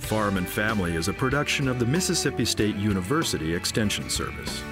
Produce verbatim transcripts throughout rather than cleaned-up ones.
Farm and Family is a production of the Mississippi State University Extension Service.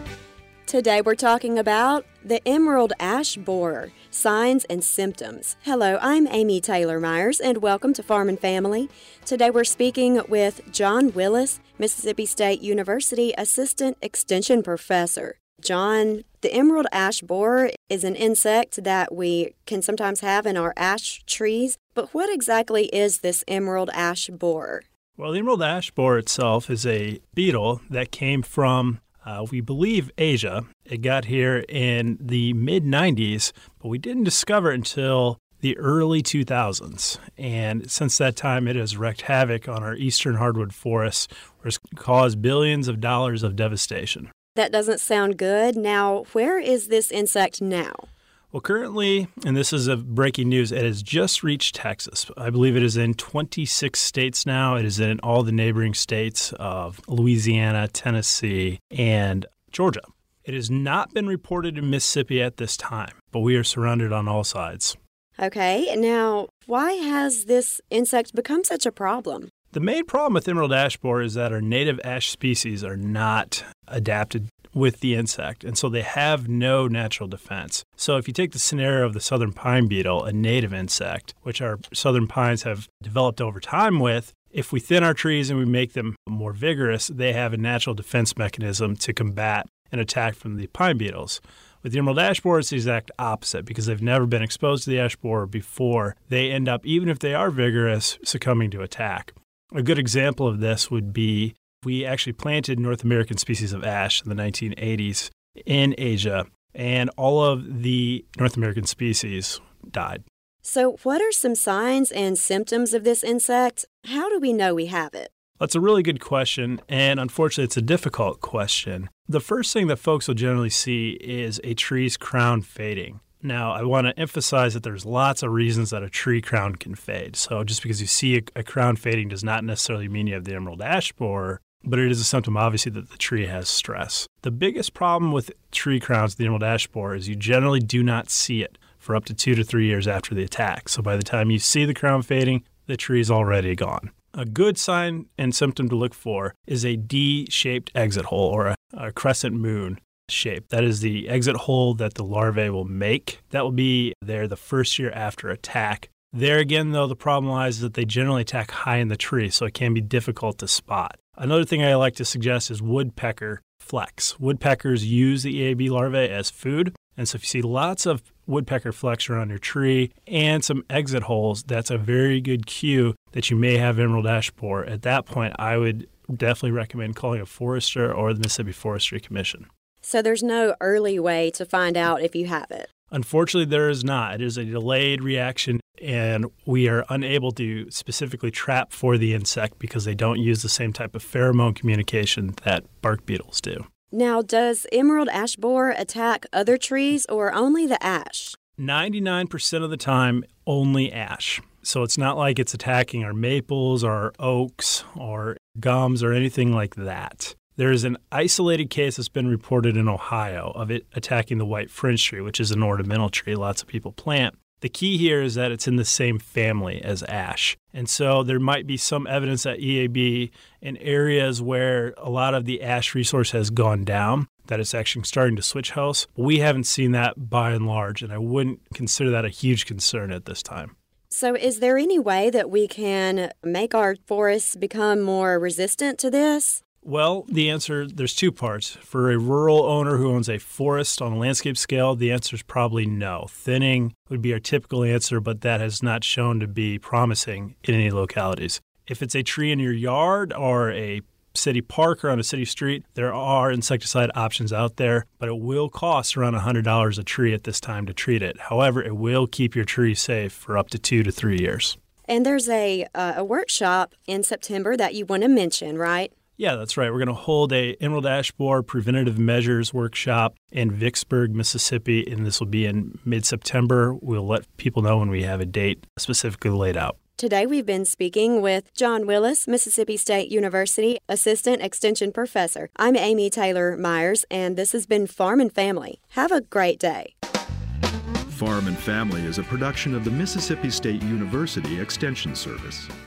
Today we're talking about the emerald ash borer, signs and symptoms. Hello, I'm Amy Taylor Myers, and welcome to Farm and Family. Today we're speaking with John Willis, Mississippi State University Assistant Extension Professor. John, the emerald ash borer is an insect that we can sometimes have in our ash trees, but what exactly is this emerald ash borer? Well, the emerald ash borer itself is a beetle that came from, uh, we believe, Asia. It got here in the mid nineties, but we didn't discover it until the early two thousands. And since that time, it has wreaked havoc on our eastern hardwood forests, where it's caused billions of dollars of devastation. That doesn't sound good. Now, where is this insect now? Well, currently, and this is a breaking news, it has just reached Texas. I believe it is in twenty-six states now. It is in all the neighboring states of Louisiana, Tennessee, and Georgia. It has not been reported in Mississippi at this time, but we are surrounded on all sides. Okay, now, why has this insect become such a problem? The main problem with emerald ash borer is that our native ash species are not adapted with the insect, and so they have no natural defense. So if you take the scenario of the southern pine beetle, a native insect, which our southern pines have developed over time with, if we thin our trees and we make them more vigorous, they have a natural defense mechanism to combat an attack from the pine beetles. With the emerald ash borer, it's the exact opposite. Because they've never been exposed to the ash borer before, they end up, even if they are vigorous, succumbing to attack. A good example of this would be we actually planted North American species of ash in the nineteen eighties in Asia, and all of the North American species died. So what are some signs and symptoms of this insect? How do we know we have it? That's a really good question, and unfortunately, it's a difficult question. The first thing that folks will generally see is a tree's crown fading. Now, I want to emphasize that there's lots of reasons that a tree crown can fade. So just because you see a, a crown fading does not necessarily mean you have the emerald ash borer, but it is a symptom, obviously, that the tree has stress. The biggest problem with tree crowns, the emerald ash borer, is you generally do not see it for up to two to three years after the attack. So by the time you see the crown fading, the tree is already gone. A good sign and symptom to look for is a D-shaped exit hole or a, a crescent moon shape. That is the exit hole that the larvae will make. That will be there the first year after attack. There again, though, the problem lies is that they generally attack high in the tree, so it can be difficult to spot. Another thing I like to suggest is woodpecker flecks. Woodpeckers use the E A B larvae as food, and so if you see lots of woodpecker flecks around your tree and some exit holes, that's a very good cue that you may have emerald ash borer. At that point, I would definitely recommend calling a forester or the Mississippi Forestry Commission. So there's no early way to find out if you have it? Unfortunately, there is not. It is a delayed reaction, and we are unable to specifically trap for the insect because they don't use the same type of pheromone communication that bark beetles do. Now, does emerald ash borer attack other trees or only the ash? ninety-nine percent of the time, only ash. So it's not like it's attacking our maples or our oaks or gums or anything like that. There is an isolated case that's been reported in Ohio of it attacking the white fringe tree, which is an ornamental tree lots of people plant. The key here is that it's in the same family as ash. And so there might be some evidence that E A B in areas where a lot of the ash resource has gone down, that it's actually starting to switch hosts. We haven't seen that by and large, and I wouldn't consider that a huge concern at this time. So is there any way that we can make our forests become more resistant to this? Well, the answer, there's two parts. For a rural owner who owns a forest on a landscape scale, the answer is probably no. Thinning would be our typical answer, but that has not shown to be promising in any localities. If it's a tree in your yard or a city park or on a city street, there are insecticide options out there, but it will cost around one hundred dollars a tree at this time to treat it. However, it will keep your tree safe for up to two to three years. And there's a, uh, a workshop in September that you want to mention, right? Yeah, that's right. We're going to hold a emerald ash borer preventative measures workshop in Vicksburg, Mississippi, and this will be in mid-September. We'll let people know when we have a date specifically laid out. Today we've been speaking with John Willis, Mississippi State University Assistant Extension Professor. I'm Amy Taylor Myers, and this has been Farm and Family. Have a great day. Farm and Family is a production of the Mississippi State University Extension Service.